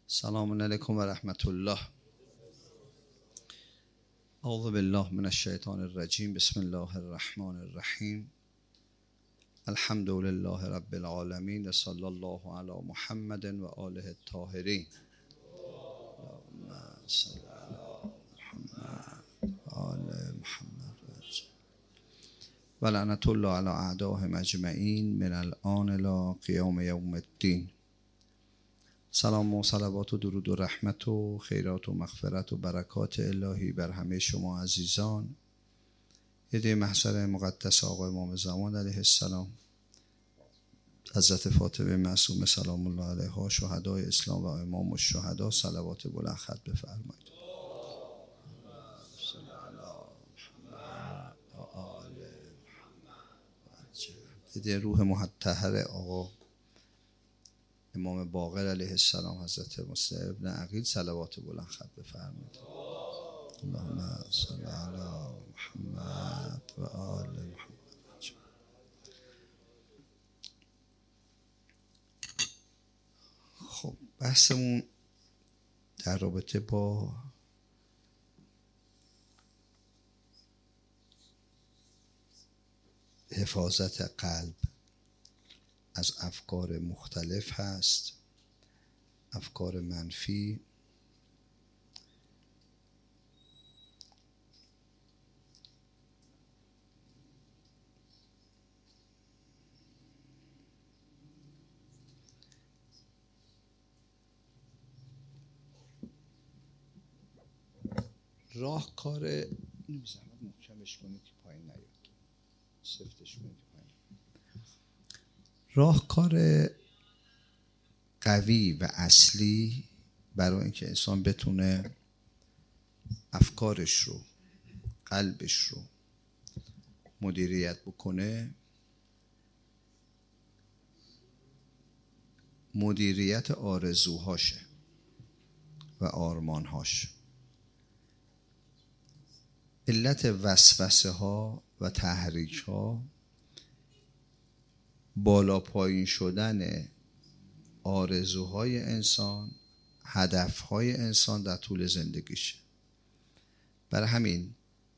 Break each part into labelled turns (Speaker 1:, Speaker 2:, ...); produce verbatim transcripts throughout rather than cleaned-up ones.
Speaker 1: سلام علیکم و رحمت الله. اعوذ بالله من الشیطان الرجیم. بسم الله الرحمن الرحیم. الحمد لله رب العالمین و صلی الله علی محمد و آله الطاهرین. اللهم صل علی محمد و آل محمد و لعنت الله علی اعدائهم اجمعین من الآن الی قیام یوم الدین. سلام و صلوات و درود و رحمت و خیرات و مغفرت و برکات الهی بر همه شما عزیزان. عید محشر مقدس آقا امام زمان علیه السلام، حضرت فاطمه معصومه سلام الله علیها، شهدای اسلام و امام الشهدا، صلوات بلند ختم بفرمایید. عید روح مطهر آقا امام باقر علیه السلام، حضرت مصطفی ابن عقیل، صلوات بلند ختم بفرمایید. اللهم صل علی محمد و آل محمد. خب بحثمون در رابطه با حفاظت قلب از افکار مختلف هست، افکار منفی، راهکار نمی‌زحمت محکمش کنید که پایین نیاد، سفتش کنید پایین. راهکار قوی و اصلی برای اینکه انسان بتونه افکارش رو، قلبش رو مدیریت بکنه، مدیریت آرزوهاشه و آرمانهاش. علت وسوسه ها و تحریک ها بالا پایین شدن آرزوهای انسان، هدفهای انسان در طول زندگیشه. برای همین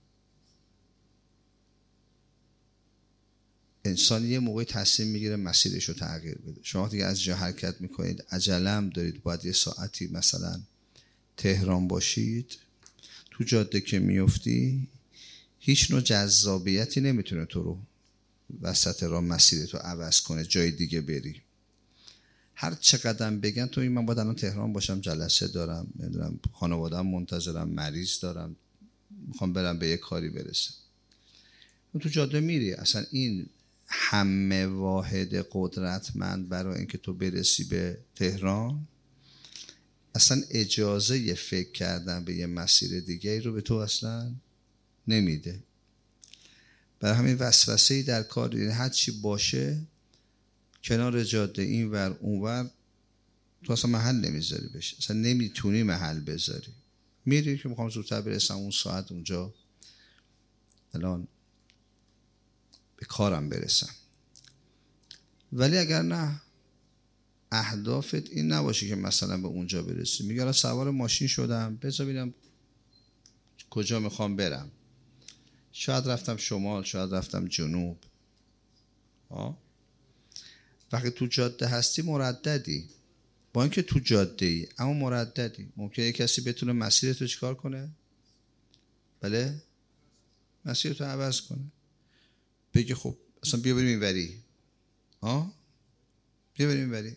Speaker 1: انسان یه موقعی تصمیم میگیره مسیرش رو تغییر بده. شما دیگه از جا حرکت میکنید، عجله هم دارید، باید یه ساعتی مثلا تهران باشید، تو جاده که میفتی هیچ نوع جذابیتی نمیتونه تو رو وسط راه مسیرتو عوض کنه، جای دیگه بری. هر چقدر بگن تو این من باید الان تهران باشم، جلسه دارم، نمیدونم خانواده‌ام منتظرم، مریض دارم، میخوام برم به یه کاری برسم، تو جاده میری. اصلا این همه واحد قدرتمند برای اینکه تو برسی به تهران اصلا اجازه فکر کردن به یه مسیر دیگه رو به تو اصلا نمیده. برای همین وسوسه‌ای در کار، یعنی هر چی باشه کنار جاده این ور اون ور تو اصلا محل نمیذاری بشه، اصلا نمیتونی محل بذاری. میری که میخوام زودتر برسم اون ساعت اونجا، الان به کارم برسم. ولی اگر نه، اهدافت این نباشه که مثلا به اونجا برسی، میگه الان سوار ماشین شدم بذار ببینم کجا میخوام برم، شاید رفتم شمال، شاید رفتم جنوب. آه؟ وقتی تو جاده هستی مرددی، با اینکه تو جاده ای اما مرددی. ممکنه یک کسی بتونه مسیرتو چیکار کنه؟ بله؟ مسیرتو عوض کنه، بگه خب اصلا بیا بریم اینوری، ها؟ بیا بریم اینوری.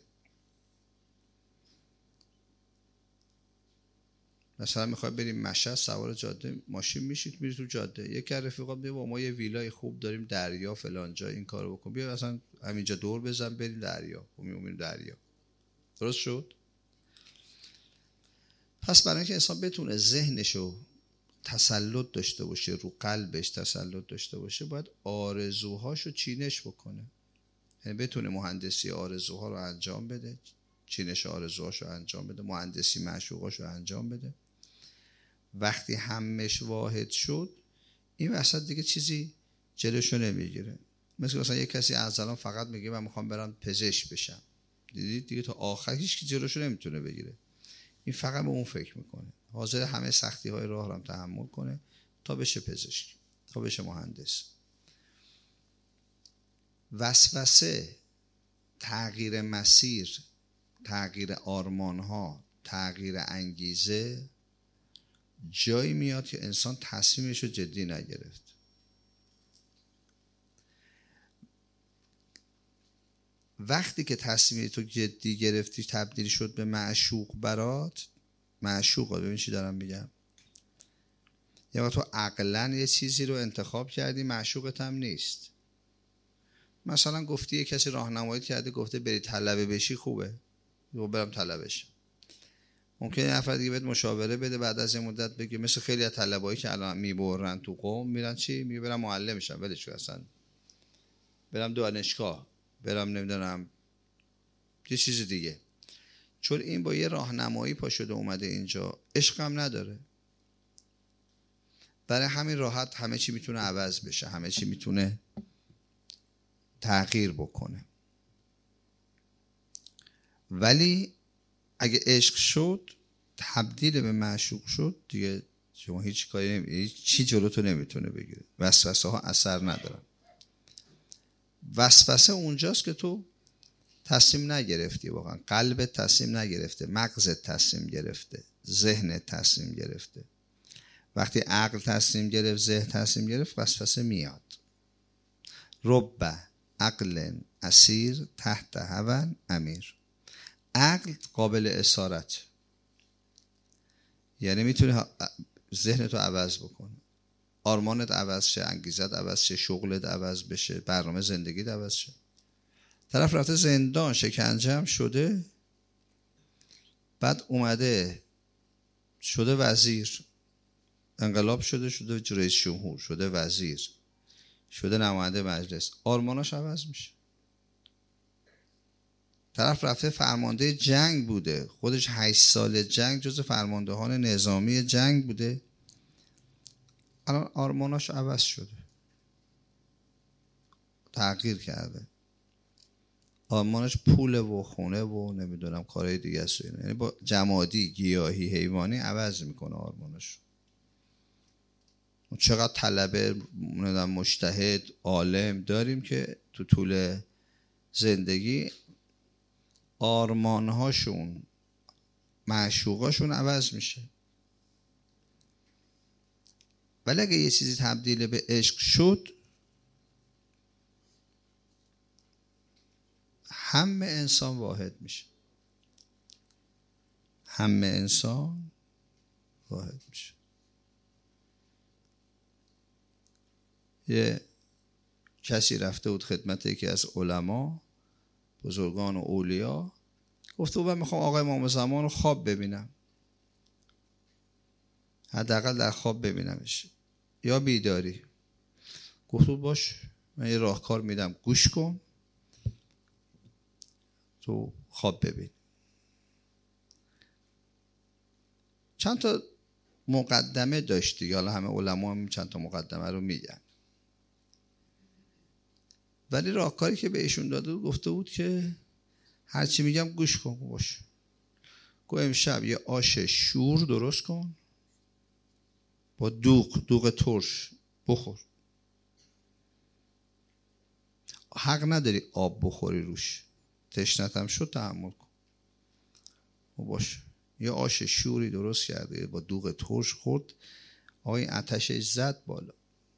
Speaker 1: مثلا میخوای بریم مشهد، سوار جاده ماشین میشید میری تو جاده، یکی از رفیقات میگه ما یه ویلای خوب داریم دریا فلان جا، این کارو بکن، بیا مثلا همینجا دور بزن بریم دریا. خب میریم دریا. درست شد؟ پس برای اینکه انسان بتونه ذهنشو تسلط داشته باشه، رو قلبش تسلط داشته باشه، باید آرزوهاشو چینش بکنه. یعنی بتونه مهندسی آرزوها رو انجام بده، چینش آرزوهاشو انجام بده، مهندسی معشوقاشو انجام بده. وقتی همش واحد شد این وسط دیگه چیزی جلوشو نمیگیره. مثل مثلا یک کسی از الان فقط میگه من میخوام برم پزشک بشم، دیدید دیگه تا آخر هیچ کی جلوشو نمیتونه بگیره. این فقط به اون فکر میکنه، حاضر همه سختی های راه رو هم تحمل کنه تا بشه پزشک، تا بشه مهندس. وسوسه، تغییر مسیر، تغییر آرمان ها، تغییر انگیزه جایی میاد که انسان تصمیمش رو جدی نگرفت. وقتی که تصمیم تو جدی گرفتی تبدیل شد به معشوق برات، معشوق، ببین چی دارم میگم، یا تو عقلن یه چیزی رو انتخاب کردی معشوقت هم نیست. مثلا گفتی یه کسی راهنمایی کرده گفته بری طلبه بشی خوبه، رو برم طلبش. ممکنه یه نفر دیگه بهت مشاوره بده بعد از این مدت بگه مثل خیلی از طلبایی که الان میبرن تو قم میرن چی میبرن معلم میشن، ولش کن اصلا برم دانشگاه، برم نمیدونم یه چیز دیگه. چون این با یه راهنمایی پا شده اومده اینجا، عشقم نداره. برای همین راحت همه چی میتونه عوض بشه، همه چی میتونه تغییر بکنه. ولی اگه عشق شد، تبدیل به معشوق شد، دیگه شما هیچ کاری نمی... چی جلوتو نمیتونه بگیره. وسوسه ها اثر ندارن. وسوسه اونجاست که تو تصمیم نگرفتی، واقعا قلبت تصمیم نگرفته، مغزت تصمیم گرفته، ذهنت تصمیم گرفته. وقتی عقل تصمیم گرفت، ذهن تصمیم گرفت، وسوسه میاد. رب عقل اسیر تحت هوى امیر. عقل قابل اسارت، یعنی میتونه ذهنتو عوض بکنه، آرمانت عوض شه، انگیزت عوض شه، شغلت عوض بشه، برنامه زندگیت عوض شه. طرف رفته زندان، شکنجه هم شده، بعد اومده شده وزیر، انقلاب شده، شده رئیس جمهور، شده وزیر، شده نماینده مجلس، آرماناش عوض میشه. طرف رفته فرمانده جنگ بوده، خودش هشت سال جنگ جز فرماندهان نظامی جنگ بوده، الان آرماناش عوض شده، تغییر کرده. آرمانش پول و خونه و نمیدونم کارهای دیگه است، یعنی با جمادی، گیاهی، حیوانی عوض میکنه آرمانش. چقدر طلبه، مجتهد، عالم داریم که تو طول زندگی آرمانهاشون، معشوقاشون عوض میشه. ولی اگه یه چیزی تبدیل به عشق شد، همه انسان واحد میشه، همه انسان واحد میشه. یه کسی رفته بود خدمت یکی از علما، بزرگان و اولیا، گفته بود من میخوام آقای امام زمان رو خواب ببینم، حداقل در خواب ببینمش یا بیداری. گفت بود باش، من یه راهکار میدم، گوش کن تو خواب ببین. چند تا مقدمه داشتی، حالا همه علما هم چند تا مقدمه رو میگن، ولی راهکاری که بهشون داده بود گفته بود که هرچی میگم گوش کن باش. گفت امشب یه آش شور درست کن با دوغ، دوغ ترش بخور. حق نداری آب بخوری روش، تشنت هم شد تحمل کن. باش، یه آش شوری درست کرده با دوغ ترش خورد، آقای آتشش زد بالا.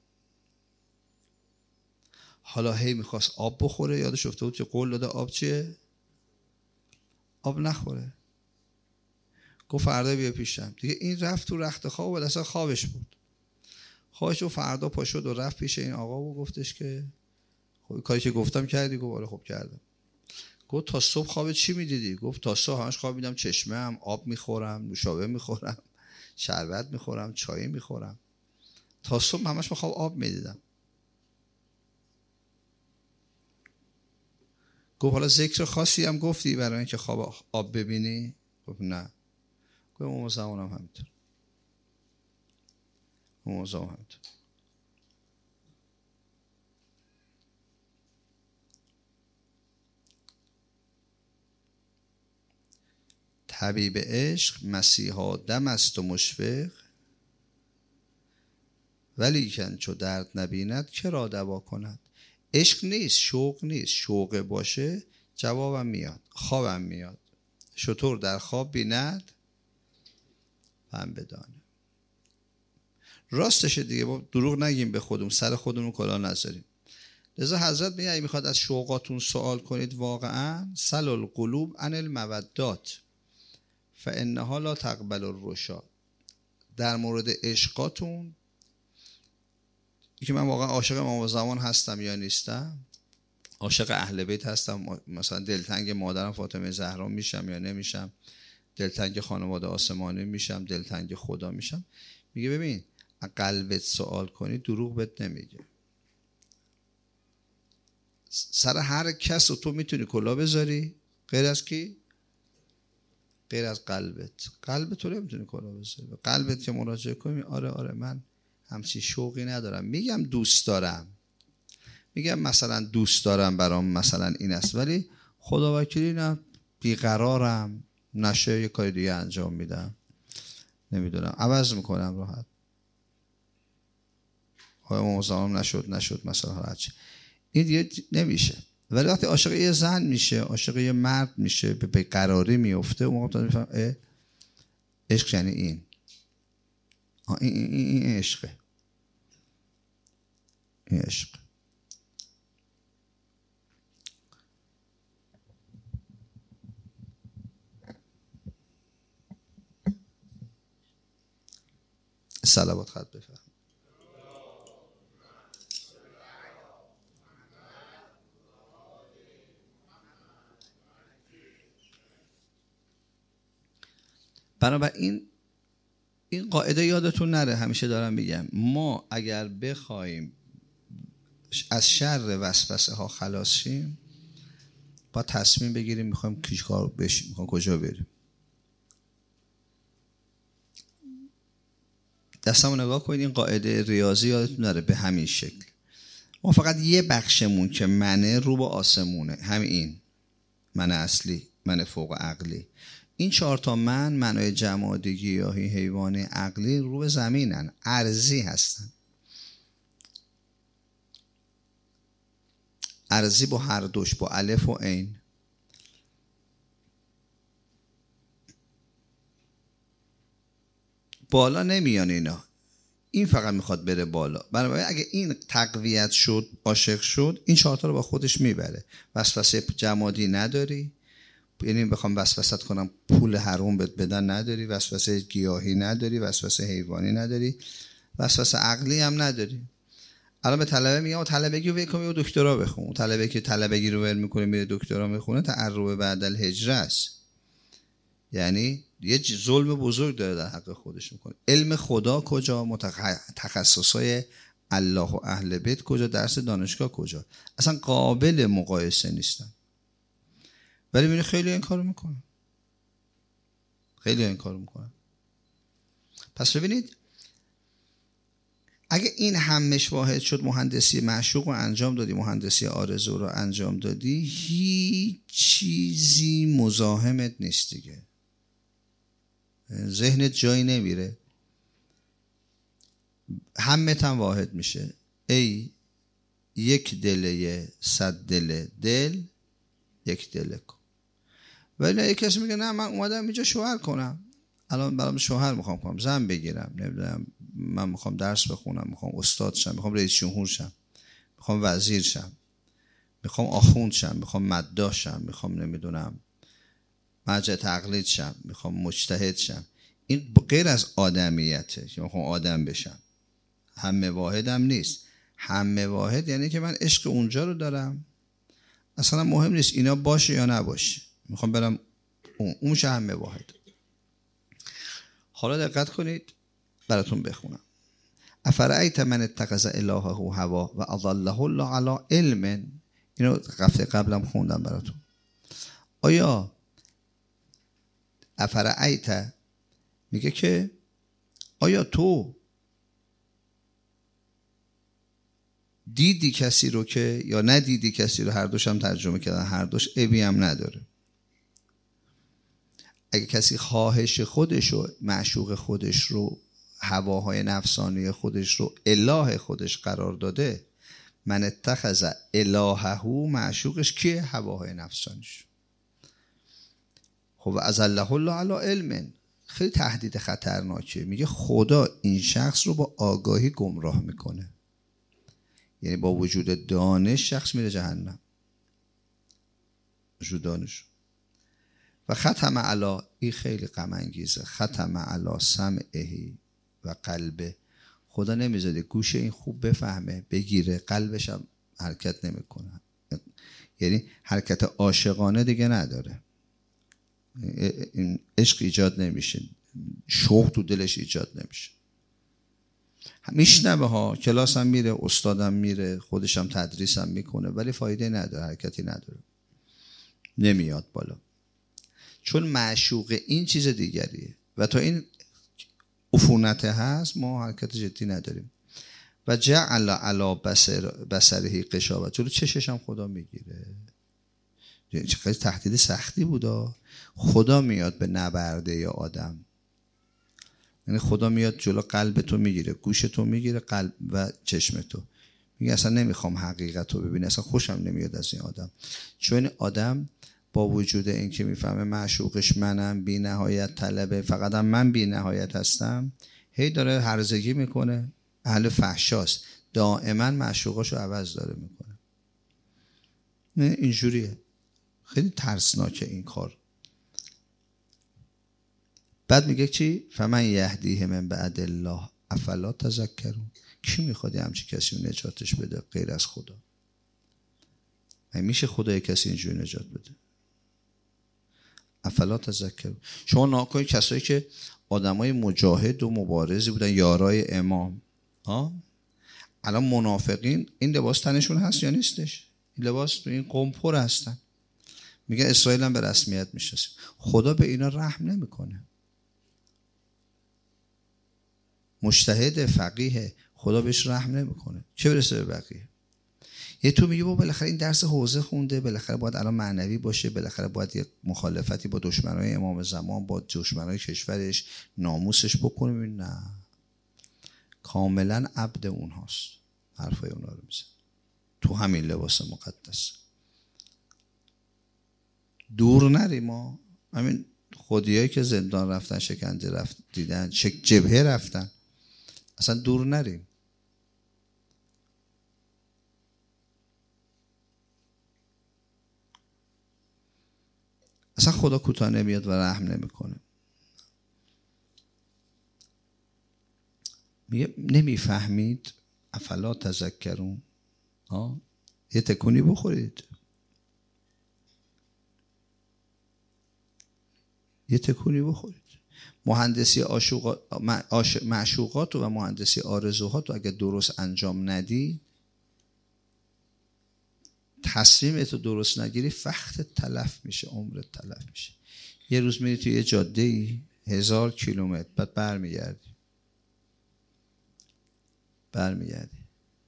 Speaker 1: حالا هی میخواست آب بخوره، یادش افتاد بود که قول داده آب چیه؟ آب نخوره. گفت فردا بیا پیشم. دیگه این رفت تو رخت خواب و اصلا خوابش بود. خوابش و فردا پا شد و رفت پیش این آقا و گفتش که خب کاری که گفتم کردی؟ گفت آره خب کردم. گفت تا صبح خواب چی میدیدی؟ گفت تا صبح همش خواب میدم چشمه هم آب میخورم، نوشابه میخورم، شربت میخورم، چای میخورم. تا صبح همش خواب آب میدیدم. گفت حالا ذکر خاصی هم گفتی برای اینکه خواب آب ببینی؟ گفت نه. گفت امام زمان هم همینطور. امام زمان همینطور. طبیب عشق مسیحا دم است و مشفق، ولیکن چو درد نبیند که را دوا کند. عشق نیست، شوق نیست. شوق باشه جوابم میاد، خوابم میاد. شتر در خواب بیند هم بدانه. راستشه دیگه، با دروغ نگیم به خودمون، سر خودمون کلاه نذاریم. لذا حضرت میگه اگه میخواد از شوقاتون سوال کنید واقعا، سل القلوب عن المودات فانها لا تقبل الرشا. در مورد عشقاتون که من واقعا عاشق امام زمان هستم یا نیستم، عاشق اهل بیت هستم، مثلا دلتنگ مادرم فاطمه زهرا میشم یا نمیشم، دلتنگ خانواده آسمانی میشم، دلتنگ خدا میشم. میگه ببین قلبت سوال کنی دروغ بهت نمیگه. سر هر کس رو تو میتونی کلاه بذاری غیر از کی؟ غیر از قلبت. قلبت رو نمیتونی کلاه بذاری. قلبت که مراجعه کنی آره آره من همچین شوقی ندارم، میگم دوست دارم، میگم مثلا دوست دارم برام مثلا این است، ولی خدا وکیلی نه بیقرارم، نشه یه کاری دیگه انجام میدم، نمیدونم عوض میکنم راحت. های موزام نشد نشد مثلا هرچی، این دیگه نمیشه. ولی وقتی عاشق یه زن میشه، عاشق یه مرد میشه، به قراری میفته، اون موقع میفهم عشق یعنی این. این این این این عشقه. این عشق. صلوات خط بفرم. بنابراین این قاعده یادتون نره، همیشه دارم میگم ما اگر بخوایم از شر وسوسه ها خلاص شیم با تصمیم بگیریم میخوایم چی کار بشیم، میخوایم کجا بریم. دستمو نگاه کنید، این قاعده ریاضی یادتون نره به همین شکل. ما فقط یه بخشمون که منه رو با آسمونه، همین این من اصلی، من فوق عقلی. این چهار تا من، منای جمادی، گیاهی، حیوانی، عقلی رو به زمینن، ارضی هستن. ارضی با هر دوش، با الف و عین. بالا نمیان اینا، این فقط میخواد بره بالا. بنابراین اگه این تقویت شد، عاشق شد، این چهار تا رو با خودش میبره. وسوسه جمادی نداری، یعنی بخوام وسوسه کنم پول حرام بهت بدن نداری، وسوسه گیاهی نداری، وسوسه حیوانی نداری، وسوسه عقلی هم نداری. الان به طلبه میگم طلبگی رو ول کن، دکترا بخون. طلبه که طلبگی رو ول میکنه میره دکترا میخونه، تعرب بعد الهجره است. یعنی یه ظلم بزرگ داره در حق خودش میکنه. علم خدا کجا؟ تخصصای الله و اهل بیت کجا؟ درس دانشگاه کجا؟ اصلا قابل مقایسه نیستن. ولی میبینی خیلی این کارو میکنن، خیلی این کارو میکنن. پس ببینید اگه این همش واحد شد، مهندسی معشوق رو انجام دادی، مهندسی آرزو رو انجام دادی، هیچ چیزی مزاحمت نیست دیگه، ذهنت جایی نمیره، همت هم واحد میشه. ای یک دله صد دل دل یک دله کن. ولی یک کسی میگه نه من اومدم اینجا شوهر کنم، الان برام شوهر میخوام کنم، زن بگیرم، نمیدونم من میخوام درس بخونم، میخوام استاد شم، میخوام رئیس جمهور شم، میخوام وزیر شم، میخوام آخوند شم، میخوام مداح شم، میخوام نمیدونم مرجع تقلید شم، میخوام مجتهد شم. این غیر از آدمیته که میخوام آدم بشم. همه واحدم نیست. همه واحد یعنی که من عشق اونجا رو دارم، اصلا مهم نیست اینا باشه یا نباشه، میخوام برم اون اون شه همه واحد. حالا دقت کنید براتون بخونم. افرأیت من اتخذ الهه هوا و اضله الله علی علم. اینو هفته قبلم خوندم براتون. آیا افرأیت میگه که آیا تو دیدی کسی رو که، یا ندیدی کسی رو، هر دوش هم ترجمه کردن، هر دوش عیبی هم نداره. اگه کسی خواهش خودش رو، معشوق خودش رو، هواهای نفسانی خودش رو اله خودش قرار داده، من اتخذ الهه، معشوقش کیه؟ هواهای نفسانیش. خب از الله الله علی علم، خیلی تهدید خطرناکه. میگه خدا این شخص رو با آگاهی گمراه میکنه، یعنی با وجود دانش شخص میره جهنم، وجود دانش. و ختم علی، این خیلی غم انگیزه، ختم علی سمعه و قلبه، خدا نمیذاره گوش این خوب بفهمه بگیره، قلبش هم حرکت نمیکنه، یعنی حرکت عاشقانه دیگه نداره، این عشق ایجاد نمیشه، شوق تو دلش ایجاد نمیشه. میشنوه ها، کلاس هم میره، استادم میره، خودش هم تدریس هم میکنه، ولی فایده نداره، حرکتی نداره، نمیاد بالا، چون معشوق این چیز دیگریه. و تا این عفونت هست ما حرکت جدی نداریم. و جعل علی بصر بصره غشاوه، جلو چشش هم خدا میگیره. چقدر تهدید سختی بودا. خدا میاد به نبرده یا آدم، یعنی خدا میاد جلو قلب تو میگیره، گوش تو میگیره، قلب و چشم تو میگه اصلا نمیخوام حقیقت رو ببینی، اصلا خوشم نمیاد از این آدم. چون این آدم با وجود این که میفهمه معشوقش منم، بی نهایت طلبه، فقط هم من بی نهایت هستم، هی داره هرزگی میکنه، اهل فحشاست، دائما معشوقاشو عوض داره میکنه. اینجوریه، خیلی ترسناکه این کار. بعد میگه چی؟ فمن یهدیه من بعد الله افلا تذکرون، کی میخواد همچی کسی رو نجاتش بده غیر از خدا؟ میشه خدای کسی اینجوری نجات بده؟ افلا تذکرون. شما ناکنی کسایی که آدمای مجاهد و مبارزی بودن، یارای امام، ها، الان منافقین این لباس تنشون هست یا نیستش؟ این لباس تو این قوم پر هستن، میگه اسرائیل هم به رسمیت میشناسیم. خدا به اینا رحم نمیکنه. مجتهد فقیه، خدا بهش رحم نمیکنه، چه برسه به بقیه. یه تو میگه بابا بالاخره این درس حوزه خونده، بالاخره باید الان معنوی باشه، بالاخره باید یه مخالفتی با دشمنای امام زمان، با دشمنای کشورش، ناموسش بکنه. نه، کاملا عبد اونهاست، حرفای اونها رو میزن تو همین لباس مقدس. دور نریم، ما همین خودیایی که زندان رفتن، شکنجه رفت دیدن، جبهه رفتن، اصلا دور نریم. اصلا خدا کوتاه نمیاد و رحم نمیکنه. میگه نمیفهمید افلا تذکرون، ها، یه تکونی بخورید، یه تکونی بخورید. مهندسی معشوقات و مهندسی آرزوهات رو اگه درست انجام ندی، تصمیمت رو درست نگیری، وقت تلف میشه، عمرت تلف میشه. یه روز میری توی یه جاده ای هزار کیلومتر، بعد برمیگردی برمیگردی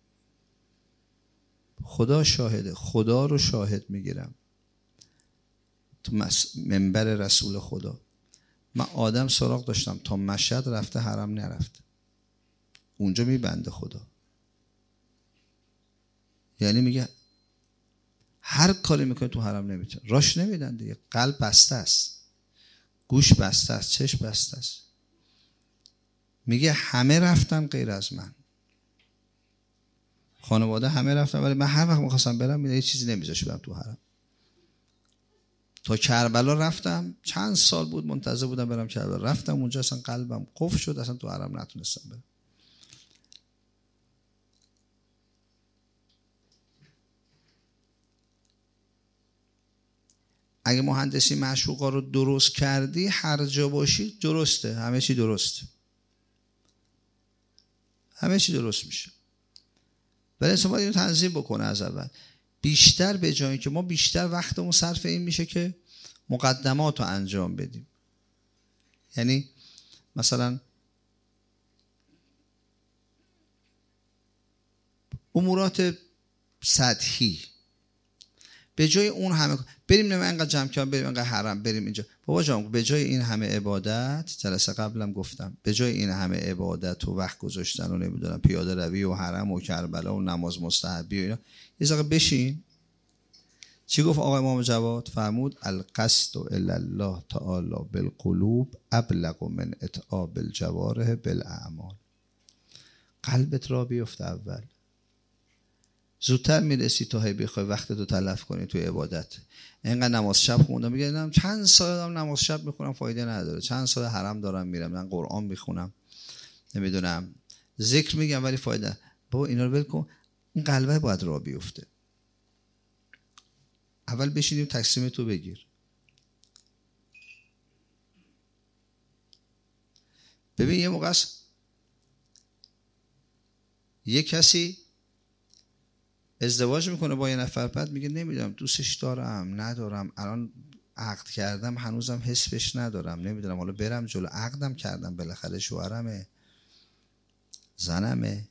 Speaker 1: خدا شاهده، خدا رو شاهد میگیرم تو منبر رسول خدا. من آدم سراغ داشتم تا مشهد رفته، حرم نرفته، اونجا میبنده خدا. یعنی میگه هر کاری میکنه تو حرم نمیتونه، راش نمیدن دیگه، قلب بسته است، گوش بسته است، چشم بسته است. میگه همه رفتن غیر از من، خانواده همه رفتن، ولی من هر وقت میخواستم برم یه چیزی نمیذاش برم تو حرم. تا کربلا رفتم، چند سال بود منتظر بودم برم کربلا، رفتم اونجا اصلا قلبم قفل شد، اصلا تو حرم نتونستم برم. اگه مهندسی معشوقا رو درست کردی، هر جا باشی درسته، همه چی درسته، همه چی درست میشه. ولی انسان باید اینو تنظیم بکنه از اول. بیشتر به جایی که ما بیشتر وقتمون صرف این میشه که مقدمات رو انجام بدیم. یعنی مثلا امورات سطحی، به جای اون همه بریم نه انقدر جمع کردیم، بریم انقدر حرم، بریم اینجا. بابا جان به جای این همه عبادت، جلسه قبلم گفتم، به جای این همه عبادت و وقت گذاشتن و نمیدونم پیاده روی و حرم و کربلا و نماز مستحبی و اینا، یه ذره بشین. چی گفت آقای امام جواد؟ فرمود القصد الی الله تعالی بالقلوب ابلغ من اتعاب الجوارح بالاعمال. قلبت را بیفته اول، زودتر میرسی تا هی بخوای وقتتو تلف کنی توی عبادت. اینقدر نماز شب خوندم، میگم چند سال دارم نماز شب میخونم فایده نداره، چند سال حرم دارم میرم، من قرآن میخونم، نمیدونم ذکر میگم ولی فایده. بابا اینا رو ول کن، این قلبه باید را بیفته. اول بشینیم تقسیم تو بگیر. ببین یه موقع است یه کسی ازدواج میکنه با یه نفر، بعد میگه نمیدونم دوستش دارم ندارم، الان عقد کردم هنوزم حسش ندارم، نمیدونم حالا برم جلو، عقدم کردم بالاخره شوهرمه زنمه.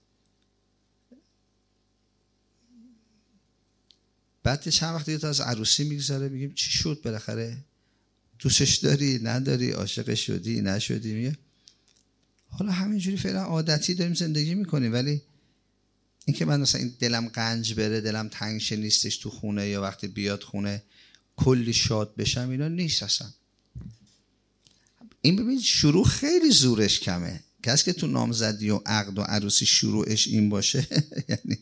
Speaker 1: بعد چند وقت دیگه تا از عروسی میگذره، میگیم چی شد بالاخره، دوستش داری نداری، عاشقش شدی نشدی؟ میگه حالا همینجوری فعلا عادتی داریم زندگی میکنیم، ولی این که من مثلا این دلم قنج بره، دلم تنگ شه نیستش تو خونه، یا وقتی بیاد خونه کلی شاد بشم، اینا نیست اصلا. این ببین شروع خیلی زورش کمه. کسی که تو نامزدی و عقد و عروسی شروعش این باشه یعنی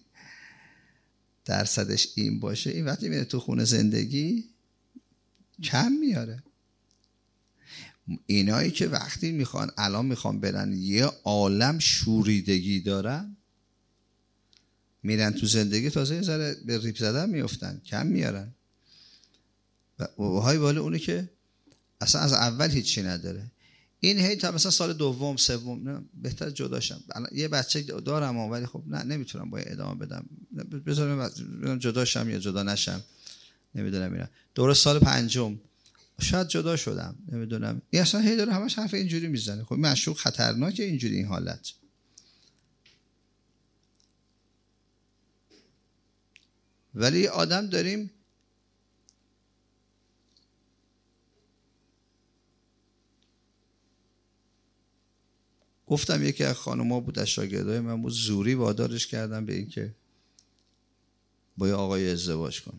Speaker 1: درصدش این باشه، این وقتی میره تو خونه زندگی کم میاره. اینایی که وقتی میخوان الان میخوان برن یه عالم شوریدگی دارن، میرن تو زندگی تازه یه ذره به ریپ زدن میفتن، کم میارن. و های بالا اونی که اصلا از اول هیچی نداره، این هی تا مثلا سال دوم سوم نه بهتر جداشم، یه بچه دارم ولی خب نه نمیتونم با ادامه بدم، بذارم جداشم یا جدا نشم، نمیدونم اینا. دوره سال پنجم شاید جدا شدم، نمیدونم. این اصلا هی داره همش حرف اینجوری میزنه. خب معشوق خطرناکه اینجوری این حالت. ولی آدم داریم گفتم یکی از خانوما بود از شاگردای من بود، زوری وادارش کردم به این که با یه آقای ازدواج کنه.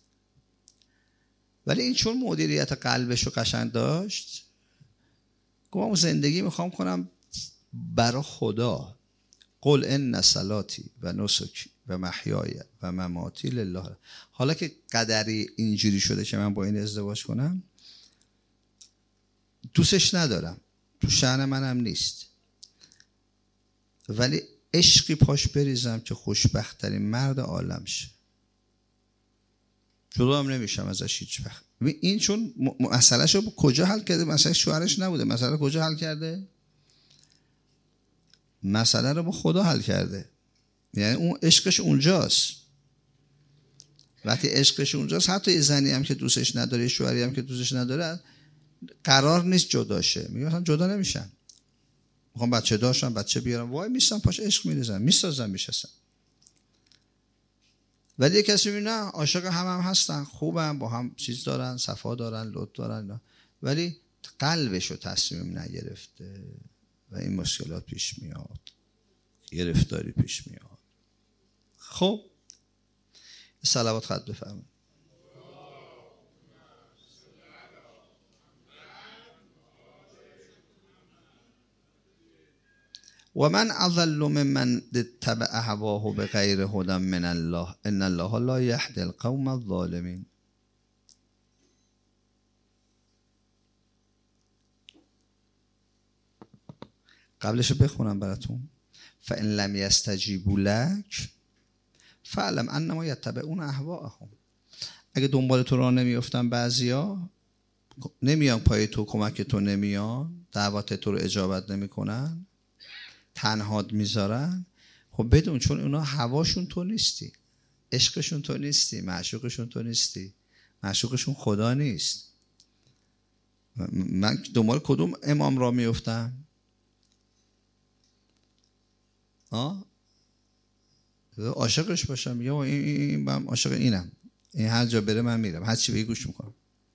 Speaker 1: ولی این چون مدیریت قلبش رو قشنگ داشت، گفتم زندگی میخوام کنم برای خدا. قل ان صلاتی و نسکی و محیای و مماتی لله. حالا که قدری اینجوری شده که من با این ازدواج کنم، دوستش ندارم، تو شأن منم نیست، ولی عشقی پاش بریزم که خوشبخت‌ترین مرد عالم شه. جدا هم نمیشم ازش هیچ وقت. این چون مسئله‌ش رو کجا حل کرده؟ مسئله شوهرش نبوده. مسئله کجا حل کرده؟ مسئله رو با خدا حل کرده. یعنی اون عشقش اونجاست. وقتی عشقش اونجاست، حتی یه زنی هم که دوستش نداره، شوهری هم که دوستش نداره، قرار نیست جدا شه. میگه مثلا جدا نمیشن، میخوام بچه داشتم بچه بیارم، وای میستم پاش عشق میریزن، میسازن میشستن. ولی یه کسی میگه نه عاشق هم هم هستن، خوبن، با هم چیز دارن، صفا دارن، لطف دارن، ولی قلبشو تصمیم نگرفته و این مشکلات پیش میاد، گرفتاری پیش میاد. خب صلوات خط بفرمایید. و من اضل ممن اتبع هواه بغیر هدی من الله ان الله لا یهدی القوم الظالمین. قبلشو بخونم براتون. فان لم یستجیبوا لک فاعلم انما یتبعون اهواءهم. اگه دنبال تو راه نمیافتن، بعضیا نمیان پای تو، کمک تو نمیان، دعوت تو رو اجابت نمیکنن، تنهاد میذارن، خب بدون چون اونا هواشون تو نیستی، عشقشون تو نیستی، معشوقشون تو نیستی، معشوقشون خدا نیست. من دنبال کدوم امام را میافتم؟ آه عاشقش باشم، میگم این این من عاشق اینم، این هر جا بره من میرم، هر چی بگی گوش میکنم.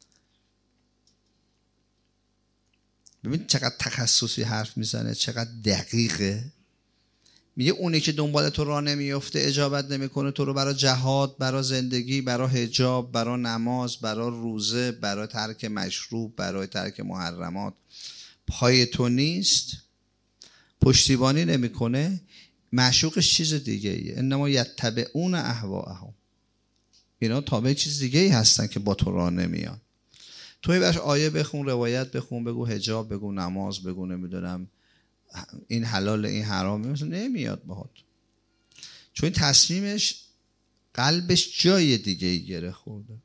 Speaker 1: ببین چقدر تخصصی حرف میزنه، چقدر دقیقه. میگه اونی که دنبال تو راه نمیفته، اجابت نمیکنه تو رو برای جهاد، برای زندگی، برای حجاب، برای نماز، برای روزه، برای ترک مشروب، برای ترک محرمات، پای تو نیست، پشتیبانی نمیکنه، معشوقش چیز دیگه ایه. انما یتبعون اهواءهم، اینا تابع چیز دیگه ای هستن که با تو راه نمیان. توی بهش آیه بخون، روایت بخون، بگو حجاب، بگو نماز، بگو نمیدونم این حلال این حرام، مثلا نمیاد باهات، چون تصمیمش قلبش جای دیگه ای گره خورده.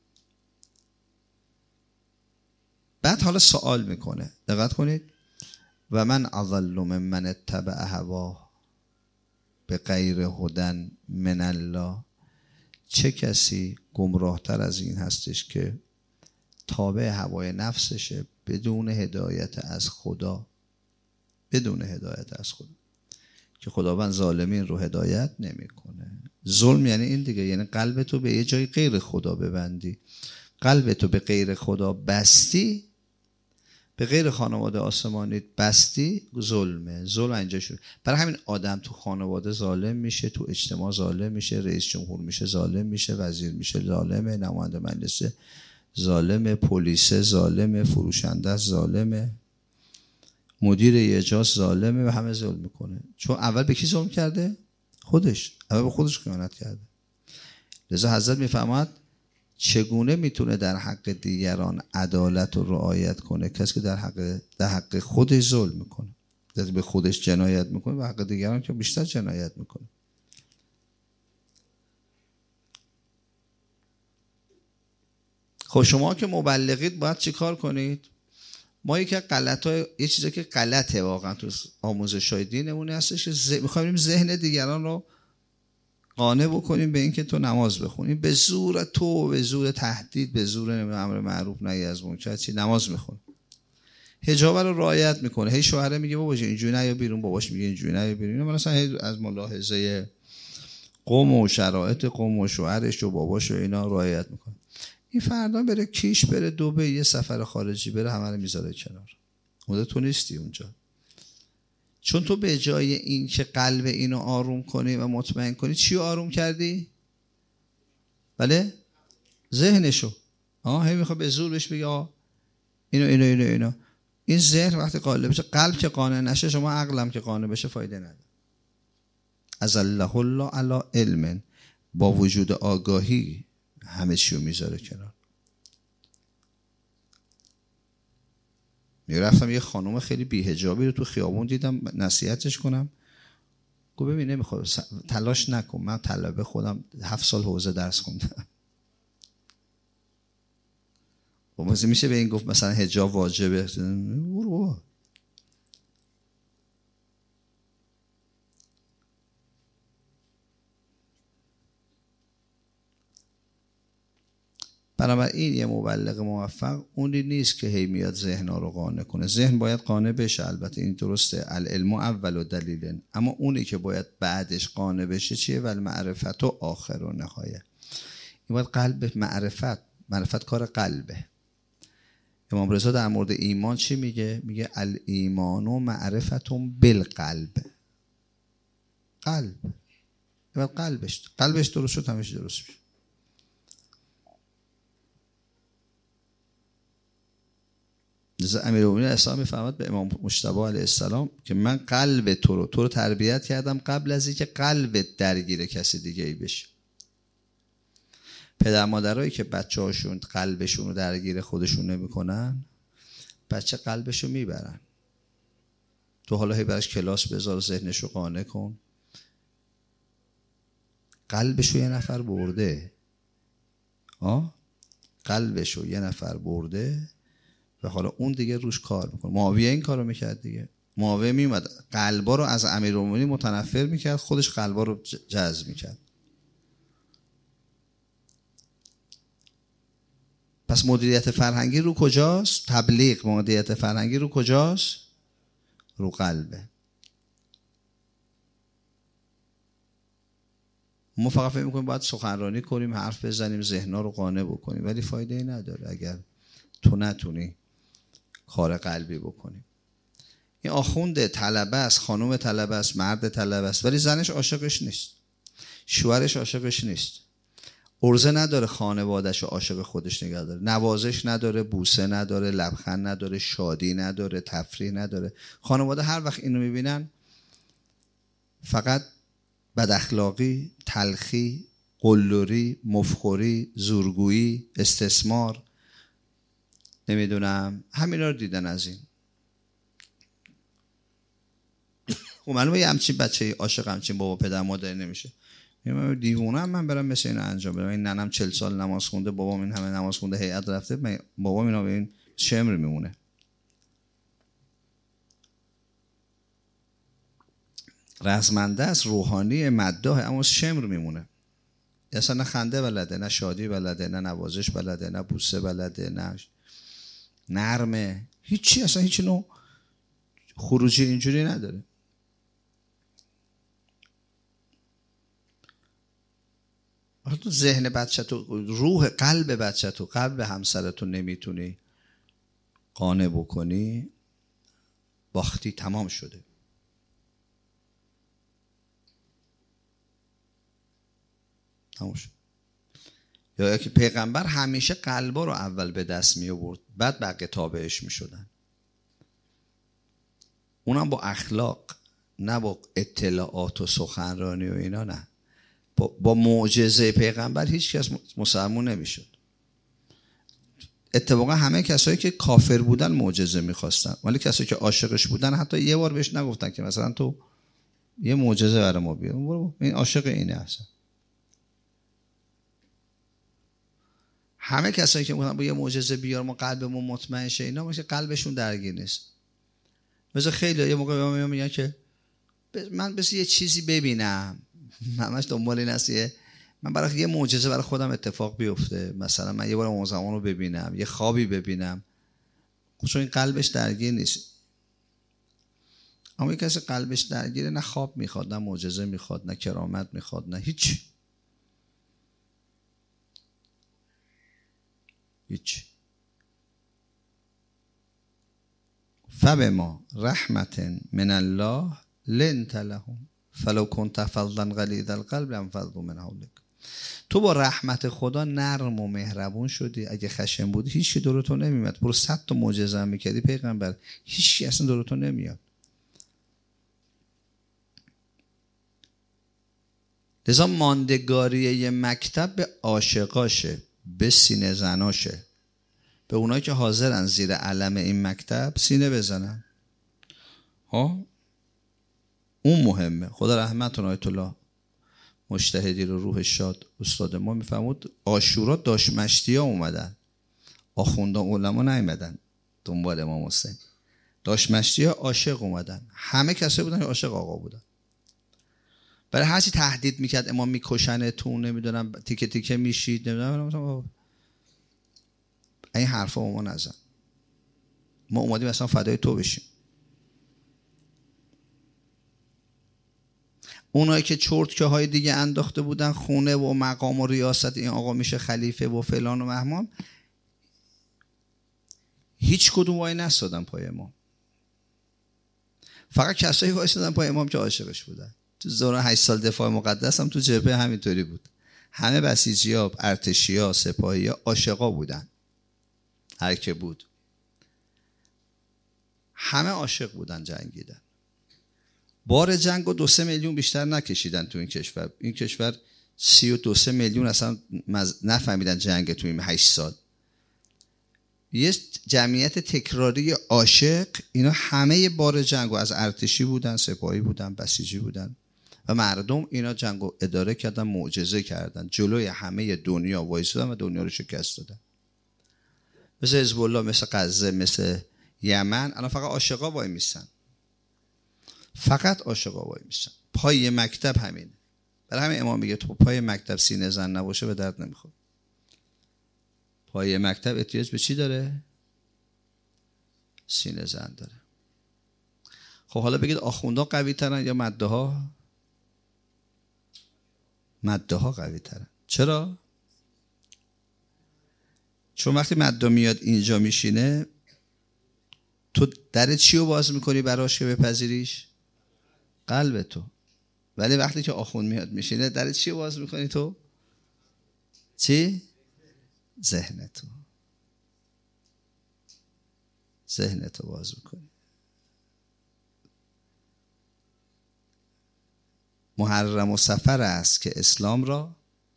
Speaker 1: بعد حالا سوال میکنه، دقت کنید، و من اضل ممن اتبع هواه به غیر هدی من الله، چه کسی گمراهتر از این هستش که تابع هوای نفسشه بدون هدایت از خدا، بدون هدایت از خدا، که خداوند ظالمین رو هدایت نمیکنه. ظلم یعنی این دیگه، یعنی قلب تو به یه جای غیر خدا ببندی. قلب تو به غیر خدا بستی، به غیر خانواده آسمانی بستی، ظلمه. ظلم اینجا شد. برای همین آدم تو خانواده ظالم میشه، تو اجتماع ظالم میشه، رئیس جمهور میشه ظالم میشه، وزیر میشه ظالمه، نماینده مجلس ظالمه، پلیس ظالمه، فروشنده ظالمه، مدیر یه جا ظالمه و همه ظلم میکنه. چون اول به کی ظلم کرده؟ خودش. اول به خودش خیانت کرده. لذا حضرت میفهمد چگونه میتونه در حق دیگران عدالت و رعایت کنه؟ کسی که در حق در حق خودش ظلم میکنه، در به خودش جنایت میکنه و حق دیگران که بیشتر جنایت میکنه. خب شما که مبلغید باید چی کار کنید؟ ما یکی غلط های یه چیزی که غلطه واقعا تو آموزش های دینمون هستش که ز... میخوایم ذهن دیگران رو قانع بکنیم به این که تو نماز بخونیم، به زور تو، به زور تهدید، به زور امر معروف نهی از منکر چی نماز میخونه، حجاب رو رعایت میکنه، هی شوهره میگه بابا اینجوری نیا بیرون، باباش میگه اینجوری نیا بیرون، من اصلا از ملاحظه قوم و شرایط قوم و شوهرش و باباش و اینا رعایت میکنه. این فردا بره کیش، بره دبی، یه سفر خارجی بره، همه رو میذاره کنار. خودت تو نیستی اونجا، چون تو به جای این که قلب اینو آروم کنی و مطمئن کنی، چی آروم کردی؟ بله؟ ذهنشو. آه هی میخواد به زور بهش بگه آه اینو اینو اینو اینو. این ذهن وقتی قالب بشه، قلب که قانع نشه، شما عقلم که قانع بشه فایده نداره. از الله الله علی علم، با وجود آگاهی همه چیو میذاره کنار. میرفتم یه خانم خیلی بی‌حجابی رو تو خیابون دیدم، نصیحتش کنم، گفت ببین نمیخواد تلاش نکن، من طلبه خودم هفت سال حوزه درس خوندم. و مثلا میشه به این گفت مثلا حجاب واجبه؟ برو. بنابراین یه مبلغ موفق اونی نیست که هی میاد ذهن ها رو قانع کنه. ذهن باید قانع بشه، البته این درسته، العلم اول و دلیل، اما اونی که باید بعدش قانع بشه چیه؟ ول معرفت و آخر و نهایه. این باید قلب معرفت، معرفت کار قلبه. امام رضا در مورد ایمان چی میگه؟ میگه الایمان و معرفتون بالقلب. قلب، باید قلبش قلبش درست شد همیشه درست میشه. لذا امیرالمومنین اسلام میفرماد به امام مجتبی علیه السلام که من قلب تو رو تو رو تربیت کردم قبل از اینکه قلبت درگیر کسی دیگه ای بشه. پدر مادرایی که بچه‌هاشون قلبشون رو درگیر خودشون نمیکنن، بچه قلبشو میبرن. تو حالا هی براش کلاس بذار، ذهنشو قانع کن، قلبشو یه نفر برده. آه قلبشو یه نفر برده و حالا اون دیگه روش کار میکنه. معاویه این کارو میکرد دیگه. معاویه میومد قلبا رو از امیرالمومنین متنفر میکرد، خودش قلبا رو جذب میکرد. پس مدیریت فرهنگی رو کجاست؟ تبلیغ. مدیریت فرهنگی رو کجاست؟ رو قلبه. ما فقط فکر می‌کنیم باید سخنرانی کنیم، حرف بزنیم، ذهن‌ها رو قانع بکنیم، ولی فایده ای نداره اگر تو نتونی کار قلبی بکنی. این آخوند طلبه است، خانم طلبه است، مرد طلبه است، ولی زنش عاشقش نیست، شوهرش عاشقش نیست، عرضه نداره خانواده‌شو عاشق خودش نگه داره، نوازش نداره، بوسه نداره، لبخند نداره، شادی نداره، تفریح نداره. خانواده هر وقت اینو میبینن فقط بد اخلاقی، تلخی، قلدری، مفخوری، زورگویی، استثمار، نمیدونم همینا رو دیدن. از این خب معلومه یه همچین بچه عاشق همچین بابا پدر مادر نمیشه. من دیوونه هم من برم مثل اینو انجام بدم. این ننم چهل سال نماز خونده، بابام این همه نماز خونده، هیئت رفته، بابام اینا به این شمر میمونه. رزمنده است، روحانی، مداح، اما شمر میمونه. اصلا نه خنده بلده، نه شادی بلده، نه نوازش بلده، نه بوسه بلده، نه نرمه، هیچی، اصلا هیچ نوع خروجی اینجوری نداره. تو ذهن بچه تو، روح قلب بچه تو، قلب همسرتو نمیتونی قانع بکنی، باختی، تمام شده. تمام شد. یا که پیغمبر همیشه قلبا رو اول به دست می آورد، بعد بقیه تابعش می شدن. اونم با اخلاق، نه با اطلاعات و سخنرانی و اینا، نه با, با معجزه پیغمبر هیچ کس مسلمون نمیشد. اتفاقا همه کسایی که کافر بودن معجزه میخواستن، ولی کسایی که عاشقش بودن حتی یه بار بهش نگفتن که مثلا تو یه معجزه برای ما بیار، این عاشق اینه. اصلا همه کسایی که میگن با یه معجزه بیار ما قلبمون مطمئن شه، اینا مثل قلبشون درگیر نیست. مثلا خیلی یه موقع میگن که من بس یه چیزی ببینم، همش دنبال این است من برای یه معجزه برای خودم اتفاق بیفته، مثلا من یه بار اون زمان رو ببینم، یه خوابی ببینم، چون این قلبش درگیر نیست. اما کسی قلبش درگیره، نه خواب میخواد، نه معجزه میخواد، نه کرامت میخواد، نه هیچ هیچ. فبما رحمت من الله لنت لهم فلو كنت فظا غلیظ القلب لانفضوا من حولك. تو با رحمت خدا نرم و مهربون شدی، اگه خشن بودی هیچ کی دور تو نمیاد. برو صد تا معجزه میکردی پیغمبر، هیچ کی اصلا دور تو نمیاد. لذا ماندگاری یه مکتب به عاشقاشه، به سینه زناشه، به اونایی که حاضرن زیر علم این مکتب سینه بزنن. ها اون مهمه. خدا رحمت آیت الله مجتهدی رو روح شاد استاد ما میفهمود عاشورا داش مشتیا اومدن، آخوندا علما نیومدن دنبال امام حسین. داش مشتیا عاشق اومدن، همه کسایی بودن که عاشق آقا بودن. برای هر چی تهدید میکرد امام میکشنتون، نمیدونم تیکه تیکه میشید، نمیدونم این حرفا ما نزن، ما اومدیم اصلا فدای تو بشیم. اونایی که چرتکه های دیگه انداخته بودن خونه و مقام و ریاست، این آقا میشه خلیفه و فلان و مهمان، هیچ کدوم وای نستادن پای امام. فقط کسایی وایسادن پای امام که عاشقش بودن. تو دوران هشت سال دفاع مقدس هم تو جبهه همینطوری بود. همه بسیجی‌ها، ارتشی‌ها، سپاهی‌ها عاشقا بودن. هر که بود همه عاشق بودن، جنگیدن. بار جنگ و دو سه میلیون بیشتر نکشیدن تو این کشور. این کشور سی و دو سه میلیون اصلا نفهمیدن جنگ تو این هشت سال. یه جمعیت تکراری عاشق، اینا همه بار جنگ و از ارتشی بودن، سپاهی بودن، بسیجی بودن و مردم اینا جنگو اداره کردن، معجزه کردن، جلوی همه دنیا وایسادن و دنیا رو شکست دادن. مثل حزب الله، مثل غزه، مثل یمن، الان فقط عاشقا وای میسن، فقط عاشقا وای میسن. پای مکتب همینه. برای همین امام میگه تو پای مکتب سینه زن نباشه به درد نمیخوره. پای مکتب احتیاج به چی داره؟ سینه زن داره. خب حالا بگید آخوندا قوی ترن یا مداها؟ مده ها قوی ترن. چرا؟ چون وقتی مده میاد اینجا میشینه، تو در چی رو باز میکنی براش که بپذیریش؟ قلب تو. ولی وقتی که آخوند میاد میشینه، در چی رو باز میکنی تو؟ چی؟ ذهن تو. ذهن تو باز میکنی. محرم و سفر است که اسلام را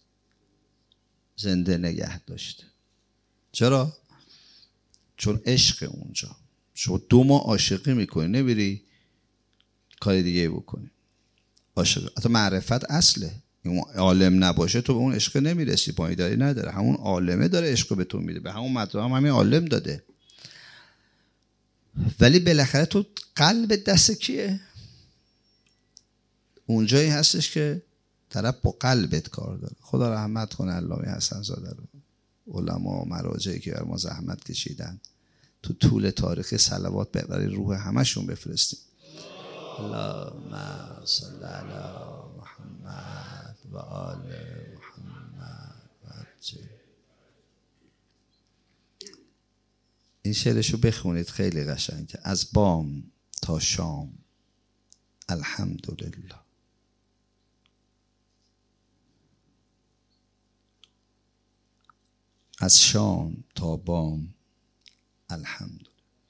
Speaker 1: زنده نگه داشته. چرا؟ چون عشق اونجا. شما دو ماه عاشقی میکنی، نمیری کار دیگه بکنی. عاشق حتی معرفت اصله. اون عالم نباشه تو به اون عشق نمیرسی، پایداری نداره. همون عالمه داره عشق به تو میده، به همون مطلب هم همین عالم داده. ولی بالاخره تو قلب دست کیه؟ اونجایی هستش که طرف با قلبت کار داره. خدا رحمت کنه علامه حسن زاده رو، علما و مراجعی که بر ما زحمت کشیدن، تو طول تاریخ صلوات برای روح همشون بفرستیم. اللهم صل علی محمد و آل محمد و عجل. این شعرشو بخونید، خیلی قشنگه. از بام تا شام الحمدلله. از شام تا بام الحمدلله.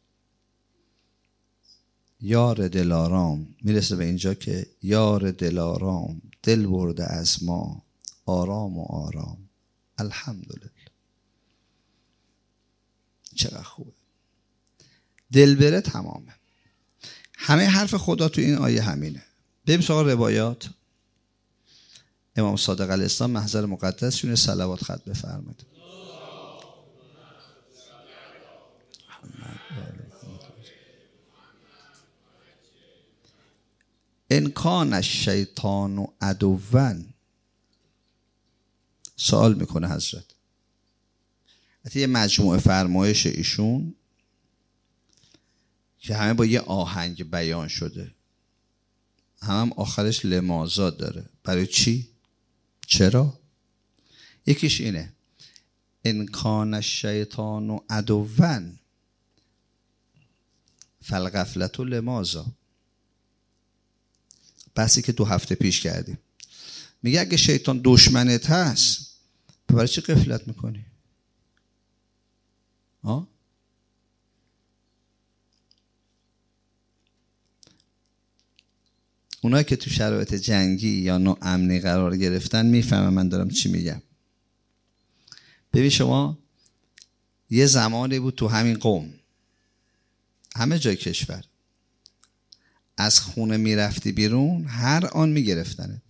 Speaker 1: یار دلارام، میرسه به اینجا که یار دلارام دل برده از ما آرام و آرام الحمدلله. چقدر خوبه. دل بره تمامه. همه حرف خدا تو این آیه همینه. بریم سراغ روایات. امام صادق علیه السلام محضر مقدس شونه صلوات خط بفرمایید. ان کان الشیطان عدوا. سوال میکنه حضرت. حتی یه مجموعه فرمایش ایشون که همه با یه آهنگ بیان شده، هم, هم آخرش لمازا داره. برای چی؟ چرا؟ یکیش اینه ان کان الشیطان عدوا فالغفلة لمازا. بحثی که دو هفته پیش کردیم. میگه اگه شیطان دشمنت هست، برای چی غفلت میکنی؟ ها؟ اونایی که تو شرایط جنگی یا ناامنی قرار گرفتن میفهمن من دارم چی میگم. ببین شما، یه زمانی بود تو همین قوم، همه جای کشور، از خونه میرفتی بیرون هر آن میگرفتنت.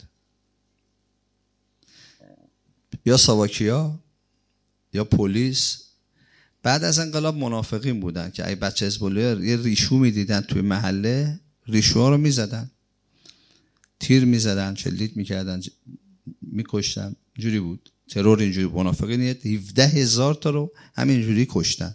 Speaker 1: یا ساواکیا یا پلیس. بعد از انقلاب منافقین بودن که ای بچه حزب‌الله یه ریشو میدیدن توی محله، ریشوها رو میزدن، تیر میزدن، شلیک میکردن، میکشتن. جوری بود ترور. اینجوری منافقین هفده هزار تا رو همینجوری کشتن.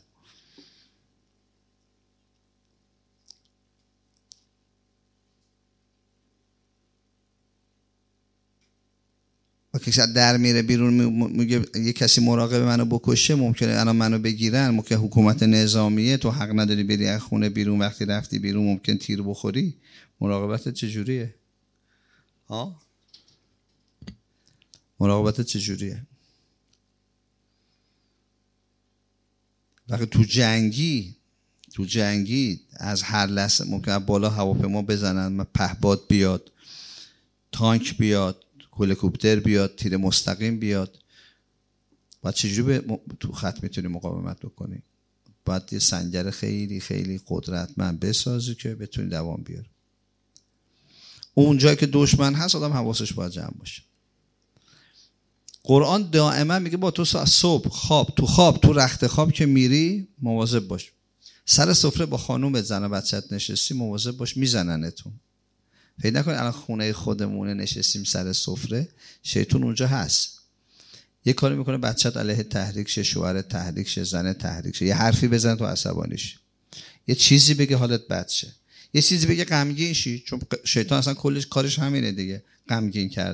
Speaker 1: کسی در میره بیرون میگه یه کسی مراقب منو بکشه، ممکنه الان منو بگیرن، ممکنه حکومت نظامیه، تو حق نداری بری از خونه بیرون، وقتی رفتی بیرون ممکن تیر بخوری. مراقبت چجوریه؟ ها؟ مراقبت چجوریه؟ وقتی تو جنگی تو جنگی از هر لحظه ممکنه بالا هواپیما بزنن، پهپاد بیاد، تانک بیاد، هلیکوپتر بیاد، تیر مستقیم بیاد. باید چجوری م... تو خط میتونی مقاومت بکنی؟ باید یه سنگر خیلی خیلی قدرتمند بسازی که بتونی دوام بیاری. اون جایی که دشمن هست آدم حواسش باید جمع باشه. قرآن دائما میگه با تو صبح خواب تو خواب تو رخت خواب که میری مواظب باش. سر سفره با خانومت زن و بچت نشستی مواظب باش، میزننتون. پیدا نکنید الان خونه خودمونه نشستیم سر سفره، شیطان اونجا هست. یه کاری میکنه بچت علیه تحریک شه، شوهر تحریک شه، زن تحریک شه، یه حرفی بزنه تو عصبانیش، یه چیزی بگه حالت بد شه، یه چیزی بگه غمگین شی، چون شیطان اصلا کلش کارش همینه دیگه، غمگین کردن.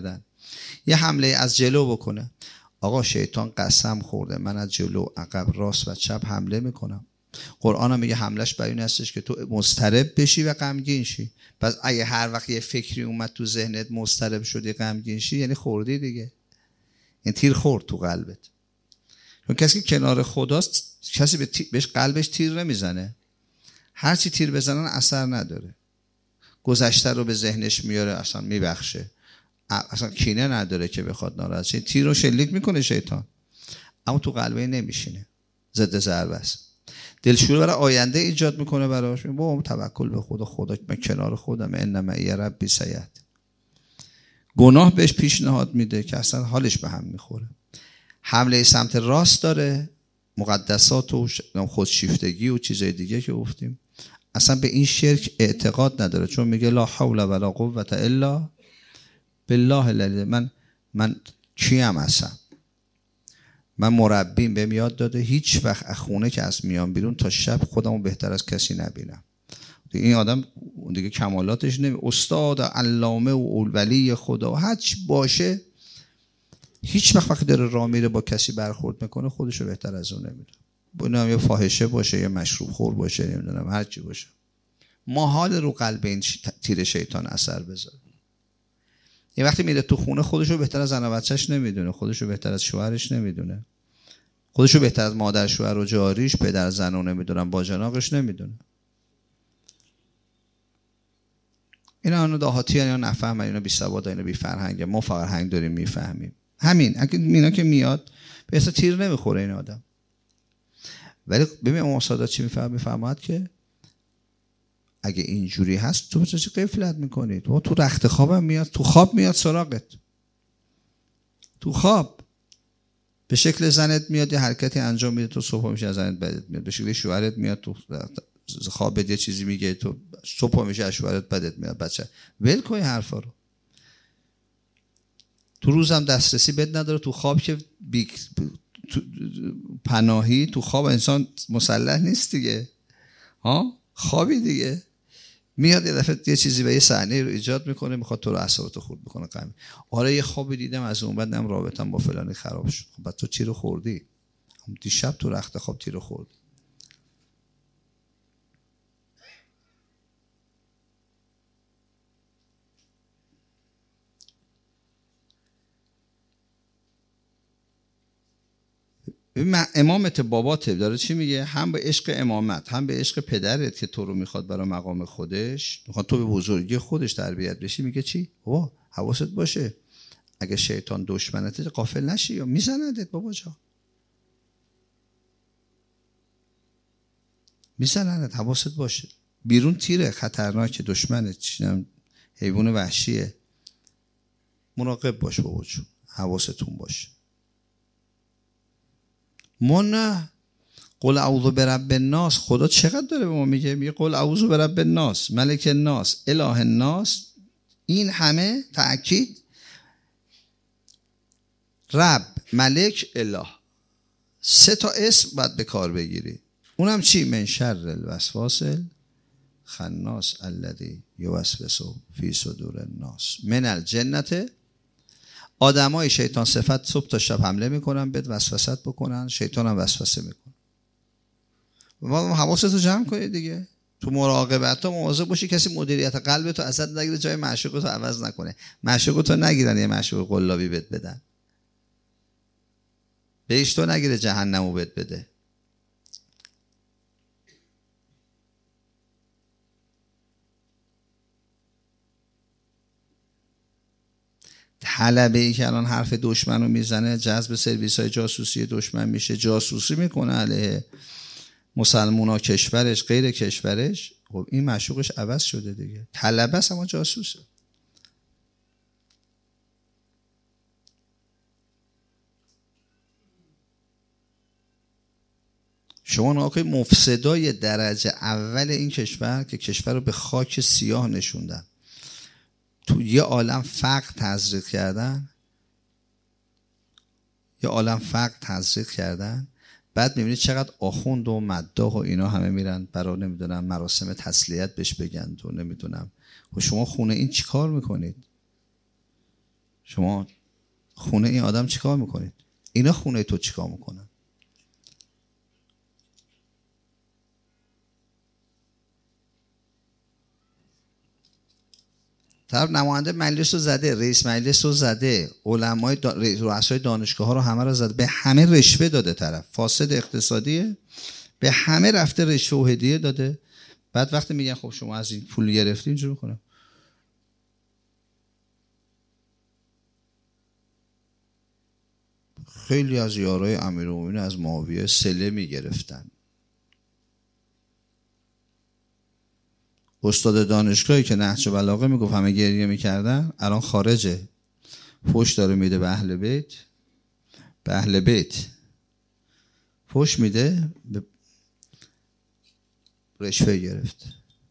Speaker 1: یه حمله از جلو بکنه. آقا شیطان قسم خورده من از جلو، عقب، راست و چپ حمله میکنم. قرآن هم میگه حملش بر این هستش که تو مضطرب بشی و غمگین شی. پس اگه هر وقت یه فکری اومد تو ذهنت مضطرب شدی غمگین شی، یعنی خوردی دیگه، این تیر خورد تو قلبت. چون کسی که کنار خداست کسی به تیر بهش قلبش تیر نمیزنه. هر چی تیر بزنن اثر نداره. گذشته رو به ذهنش میاره، اصلا میبخشه، اصلا کینه نداره که بخواد ناراحت شه. تیر رو شلیک میکنه شیطان، اما تو قلبه نمیشینه، ضد ضربه است. دلشوره برای آینده ایجاد میکنه براش. با توکل به خدا، خدا من کنار خودم، ان معی ربی سیهدین. گناه بهش پیشنهاد میده که اصلا حالش به هم میخوره. حمله سمت راست داره، مقدسات و خودشیفتگی و چیزای دیگه که گفتیم. اصلا به این شرک اعتقاد نداره، چون میگه لا حول ولا قوة الا بالله العلی. من من کیم اصلا؟ من مربیم بهم یاد داده هیچ وقت از خونه که از میام بیرون تا شب خودمو بهتر از کسی نبینم. این آدم دیگه کمالاتش نمی استاد علامه و ولی خدا و هر چی باشه، هیچ وقت وقتی داره راه میره با کسی برخورد میکنه خودشو بهتر از اون نمیدونه. ببینم یه فاحشه باشه یا مشروب خور باشه، نمیدونم هر چی باشه، محال رو قلب این تیر شیطان اثر بذاره. یه وقتی میره تو خونه خودشو بهتر از زن و بچه‌ش نمیدونه، خودشو بهتر از شوهرش نمیدونه، خودشو بهتر از مادر شوهر و جاریش، پدر زن و نمیدونم باجناقش نمیدونه. اینا اونو دهاتی اینا نفهم، اینا بی سواد، اینا بی فرهنگ. ما فرهنگ داریم میفهمیم. همین اگه اینا که میاد به اصلا تیر نمیخوره این آدم. ولی ببین امام سادات چی میفهم؟ میفهمد که اگه اینجوری هست تو چه غفلت میکنید؟ تو تو رخت خوابم میاد، تو خواب میاد سراغت، تو خواب به شکل زنت میاد، یه حرکتی انجام میده، تو صبح میشه از زنت بدت میاد. به شکل شوهرت میاد، تو خوابت یه چیزی میگه، تو صبح میشه از شوهرت بدت میاد. بچه ول کن این حرفا رو. تو روزم دسترسی بد نداره، تو خواب که بی... تو... پناهی. تو خواب انسان مسلح نیست دیگه، ها خوابی دیگه. میاد یه دفعه یه چیزی به یه صحنه رو ایجاد میکنه، میخواد تو رو اعصابتو خورد بکنه. غمی آره یه خوابی دیدم از اون بعد نم رابطم با فلانی خراب شد. خب بعد تو چی رو خوردی؟ دیشب تو رخت خواب تیر رو خوردی. امامت باباته داره چی میگه؟ هم به عشق امامت، هم به عشق پدرت که تو رو میخواد برای مقام خودش، میخواد تو به بزرگی خودش تربیت بشی. میگه چی؟ بابا حواست باشه اگه شیطان دشمنته غافل نشی یا میزندت. بابا جا میزندت، حواست باشه. بیرون تیره، خطرناکه، دشمنه، حیوان وحشیه. مراقب باش بابا جون، حواستون باشه. ما نه. قل اعوذ برب الناس. خدا چقدر داره به ما میگه؟ میگه قل اعوذ برب الناس، ملک الناس، اله الناس. این همه تأکید رب، ملک، اله، سه تا اسم باید به کار بگیری. اونم چی؟ من شر الوسواس الخناس الذی یوسوس فی صدور الناس من الجنة. آدمای شیطان صفت صبح تا شب حمله میکنن بهت، وسوسه بکنن، شیطان هم وسوسه میکنه. ما حواستو جمع کنید دیگه. تو مراقبت ها مواظب باشی کسی مدیریت قلبتو ازت نگیره، جای معشوقتو عوض نکنه. معشوقتو نگیرن یه معشوق قلابی بهت بدن، بهش تو نگیره جهنمو بهت بده. طلبه ای که الان حرف دشمن رو میزنه، جذب سرویس های جاسوسی دشمن میشه، جاسوسی میکنه علیه مسلمونا، کشورش غیر کشورش. خب این معشوقش عوض شده دیگه. طلبه است اما جاسوسه. شما ناکه مفسدای درجه اول این کشور که کشور رو به خاک سیاه نشوندن، تو یه عالم فقر تزریق کردن، یه عالم فقر تزریق کردن. بعد میبینید چقدر آخوند و مداح و اینا همه میرن برای نمیدونم مراسم تسلیت بهش بگن و نمیدونم. و شما خونه این چی کار میکنید؟ شما خونه این آدم چیکار میکنید؟ اینا خونه تو چیکار میکنن؟ طرف نماینده مجلس رو زده، رئیس مجلس رو زده، علمای دا... رؤسای دانشگاه ها رو همه رو زده، به همه رشوه داده. طرف فاسد اقتصادیه، به همه رفته رشوه و هدیه داده. بعد وقتی میگن خب شما از این پول گرفتین اینجوری میکنه. خیلی از یارای امیرالمومنین از معاویه سله میگرفتن. استاد دانشگاهی که نهج بلاغه میگفت همه گریه میکردن، الان خارجه، فوش داره میده به اهل بیت، به اهل بیت فوش میده، به رشوه گرفت.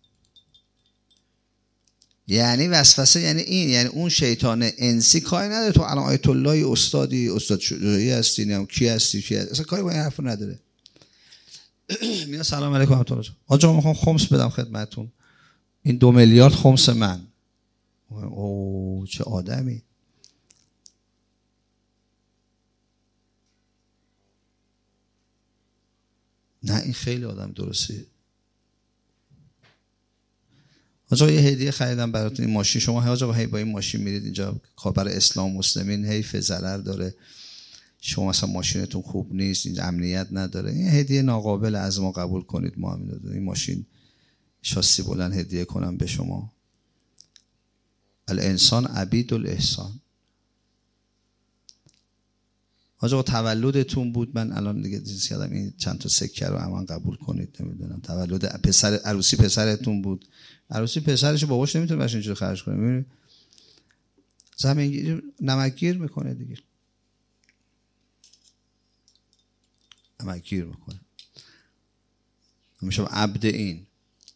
Speaker 1: یعنی وسوسه، یعنی این، یعنی اون شیطان انسی کاری نداره تو الان آیت الله استادی، استاد شجاعی هستی، نمیدونم کی هستی کی هستی، اصلا کاری با این حرفا نداره. میاد سلام علیکم ورحمت الله، آقا میخوام خمس بدم خدمتتون، این دو میلیارد خمس من. او چه آدمی. نه این خیلی آدم درسته. آقا یه هدیه خریدم براتون، این ماشین، شما آقا هی با این ماشین میرید اینجا خبر اسلام مسلمین، حیف ضرر داره، شما مثلا ماشینتون خوب نیست، این امنیت نداره، این هدیه ناقابل از ما قبول کنید، ما همین دادیم این ماشین شاسی بلند هدیه کنم به شما. الانسان عبید الاحسان. آقا تولدتون بود، من الان دیگه چیز کردم، این چند تا سکه رو امان قبول کنید، نمیدونم تولد پسر عروسی پسرتون بود، عروسی پسرشو باباش نمیتونه باشه اینجوری خرج کنه، ببینید زمینگیر نمکگیر میکنه دیگه، نمکگیر میکنه. میشم عبد این.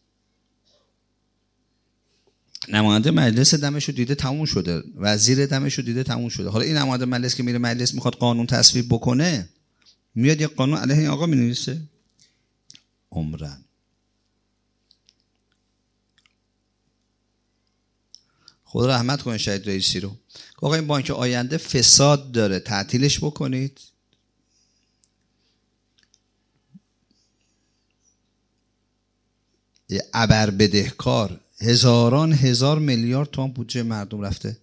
Speaker 1: نماینده مجلس دمشو دیده تموم شده، وزیر دمشو دیده تموم شده. حالا این نماینده مجلس که میره مجلس میخواد قانون تصویب بکنه، میاد یه قانون علیه این آقا مینویسه عمرن. خدا رحمت کنه شهید رئیسی رو. آقا این بانک آینده فساد داره، تعطیلش بکنید. یه ابر بدهکار، هزاران هزار میلیارد تومان بودجه مردم رفته،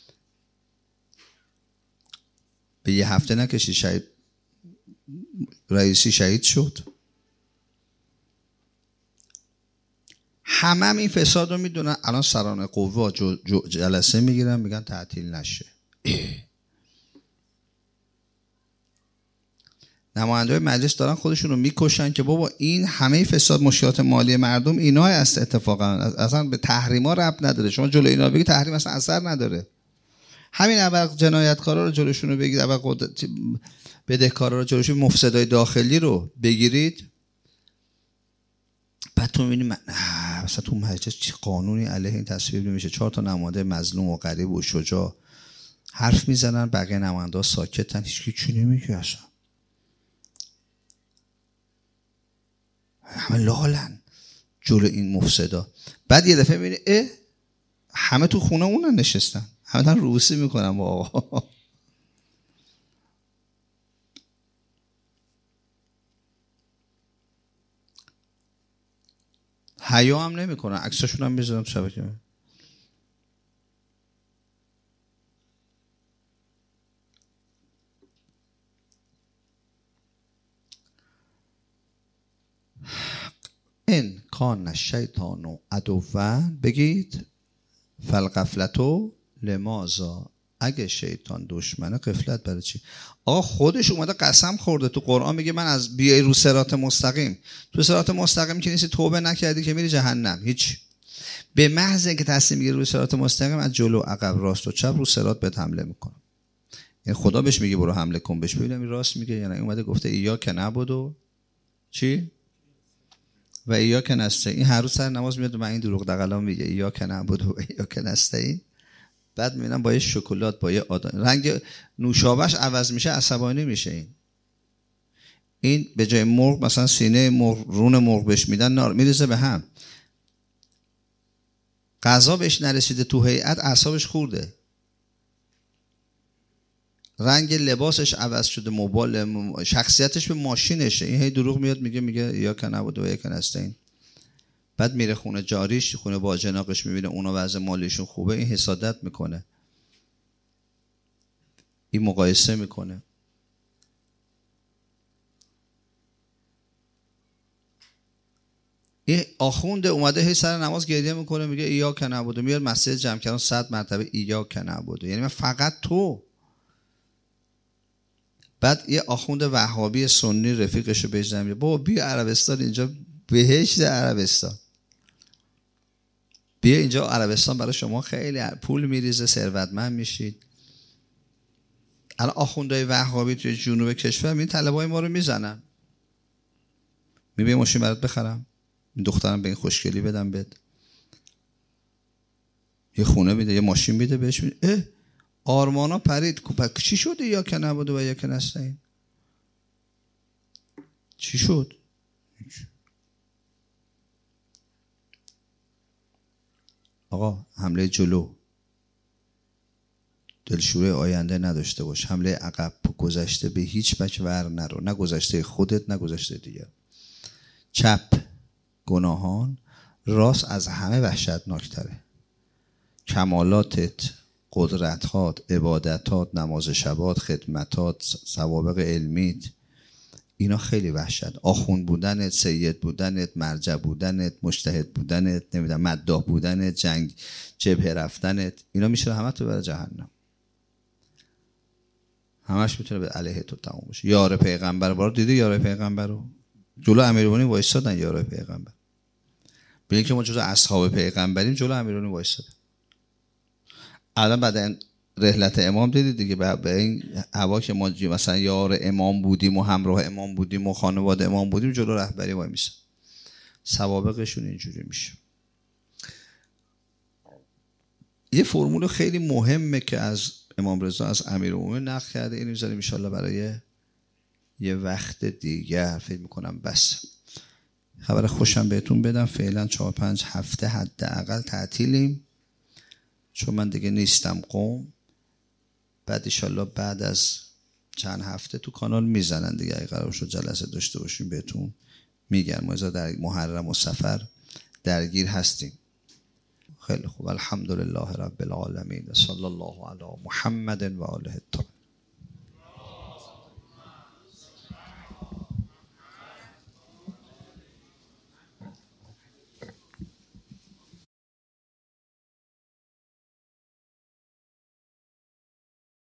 Speaker 1: به یه هفته نکشید شهید رئیسی شهید شد. همه هم این فساد رو میدونن. الان سران قوا جلسه میگیرن میگن تعطیل نشه. نماینده مجلس دارن خودشون رو میکشن که بابا این همه فساد مشکلات مالی مردم اینا است. اتفاقا اصلا به تحریما ربط نداره. شما جلوی اینا بگید تحریم اصلا اثر نداره. همین اول جنایتکارا رو جلوشون رو بگید، اول بدهکارا رو جلوشون، مفسدای داخلی رو بگیرید، بعد تو میبینی من مثلا تو مجلس چه قانونی علیه این تصویب نمیشه. چهار تا نماینده مظلوم و غریب و شجاع حرف میزنن، بقیه نماینده‌ها ساکتن، هیچکی چی نمیگه اصلا، همه لالن جلو این مفسدا. بعد یه دفعه میبینی اه همه تو خونه اونن نشستن، همه دارن روسی میکنن با آقا. حیا هم نمیکنن، عکساشون هم میذارن تو شبکه. این کان شیطان عدوا، بگید فالغفلتو لماذا، اگه شیطان دشمنه غفلت برای چی؟ آقا خودش اومده قسم خورده تو قرآن، میگه من از بیای رو صراط مستقیم، تو صراط مستقیم که نیستی توبه نکردی که میری جهنم. هیچ، به محض اینکه تصمیم میگیری رو صراط مستقیم، از جلو عقب راست و چپ رو صراط بهت حمله میکنه. یعنی خدا بهش میگه برو حمله کن، بهش ببینم این راست میگه یا نه. اومده گفته ایاک نعبد چی و ایاک نستعین. این هر روز سر نماز میاد من این دروغ دغلا میگه ایاک نعبد و ایاک نستعین. بعد میبینم با یه شکلات، با یه آدم، رنگ نوشابهش عوض میشه، عصبانی میشه. این این به جای مرغ مثلا سینه مرغ، رون مرغ بهش میدن، نار میریزه به هم. غذا بهش نرسیده تو هیئت، اعصابش خورده. رنگ لباسش عوض شده، موبایل، شخصیتش به ماشینشه. این هی دروغ میاد میگه میگه یا که نبوده و یا که نستین. بعد میره خونه جاریش، خونه با جناقش، میبینه اونا وضع مالیشون خوبه، این حسادت میکنه، این مقایسه میکنه. این آخوند اومده هی سر نماز گریه میکنه میگه ایا که نبوده، میاد مسجد جمع کردن صد مرتبه ایا که نبوده، یعنی من فقط تو. بعد یه آخوند وهابی سنی رفیقشو بهش میگه بابا بیا عربستان، اینجا بهشت عربستان، بیا اینجا عربستان برای شما خیلی پول میریزه، ثروتمند میشید. الان آخوندهای وهابی توی جنوب کشور این طلبای ما رو میزنن، میبینی ماشین برات بخرم، این دخترم به این خوشگلی بدم بد، یه خونه میده، یه ماشین میده بهش، میده اه آرمانا پرید. چی شده یا که نبوده و یا که نستین؟ چی شد؟ آقا حمله جلو، دلشوره آینده نداشته باش، حمله عقب، گذشته به هیچ وجه ور نرو، نه گذشته خودت نه گذشته دیگر. چپ گناهان، راست از همه وحشتناکتره. کمالاتت، قدرتات، عبادتات، نماز شبات، خدمتات، سوابق علمیت، اینا خیلی وحشت. آخوند بودنت، سید بودنت، مرجع بودنت، مجتهد بودنت، نمیدونم مداح بودنت، جنگ جبهه رفتنت، اینا میشه همه تو بره جهنم. همش میتونه به علیه تو تموم بشه. یار پیغمبر بارو دیدی؟ یار پیغمبر رو جلو امیرالمومنین وایسادن، یار پیغمبر. ببین که ما جزو اصحاب پیغمبریم، جلو امیرالمومنین وایسادن. الان بعد رحلت امام دیدید دیگه، به این هوا که ما مثلا یار امام بودیم و همراه امام بودیم و خانواده امام بودیم، جلو رهبری وای میسن. سوابقشون اینجوری میشه. یه فرمول خیلی مهمه که از امام رضا از امیرالمومنین نقل کرده، اینو میذاریم ان شاءالله برای یه وقت دیگه. فکر میکنم بس. خبر خوشم بهتون بدم، فعلا چهار پنج هفته حداقل تعطیلیم، چون من دیگه نیستم قم. بعد ان شاءالله بعد از چند هفته تو کانال میزنن دیگه، اگه قرار شد جلسه داشته باشیم بهتون میگن. ما در محرم و سفر درگیر هستیم. خیلی خوب. الحمدلله رب العالمین و صلی الله علی محمد و آله الطاهرین.